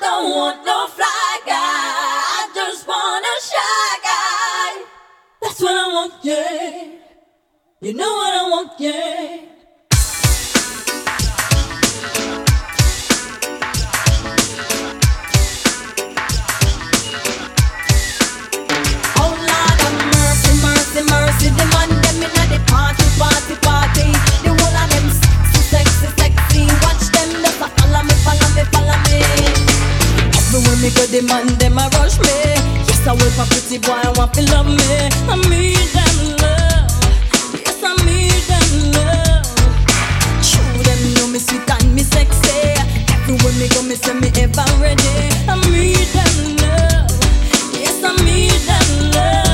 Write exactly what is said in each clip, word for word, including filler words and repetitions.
don't want no fly guy. I just want a shy guy. That's what I want, yeah. You know what I want, yeah. Mercy, the man them inna the party, party, party. The whole of them sexy, sexy, sexy. Watch them, just a follow me, follow me, follow me. Everywhere me go, the man them a rush me. Yes, I will for pretty boy, I want to love me. I need them love. Yes, I need them love. True, them know me sweet and me sexy. Everywhere me go, me say me ever ready. I need them love. Yes, I need them love.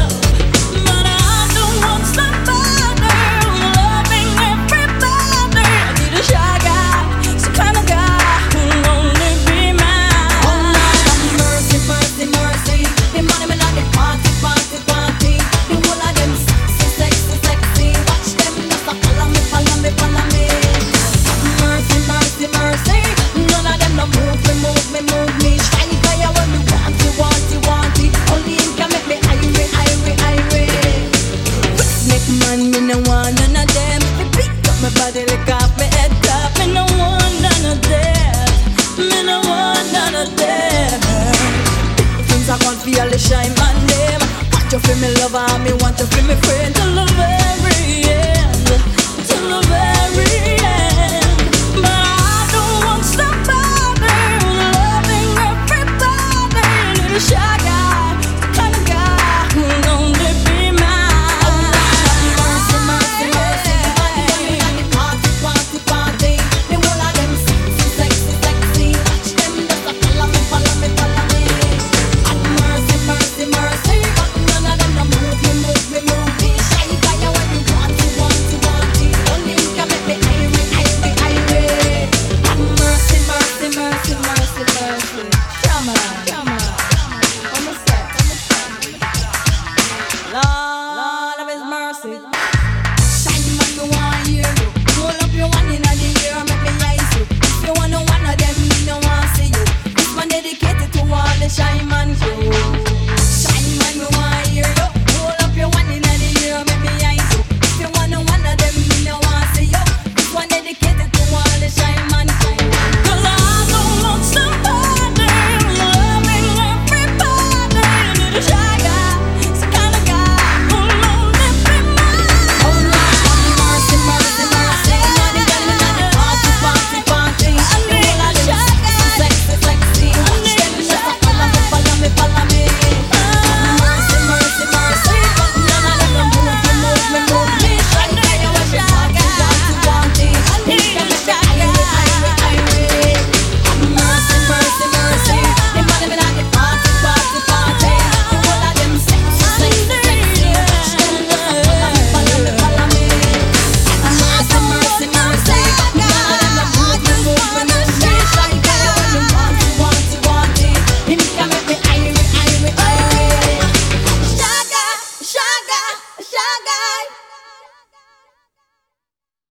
Feel the shine my name. Want you feel me lover, me want you feel me friend till the very end, till the very end.